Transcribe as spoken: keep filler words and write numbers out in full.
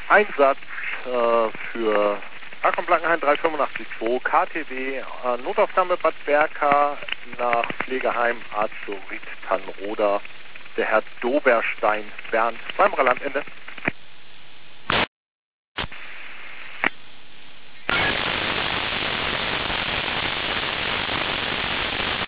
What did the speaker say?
Einsatz äh, für Rakom Blankenhain drei fünf acht zwei, K T W, äh, Notaufnahme Bad Berka nach Pflegeheim Azurit Tannroda, der Herr Doberstein Bernd, Weimarer Landende.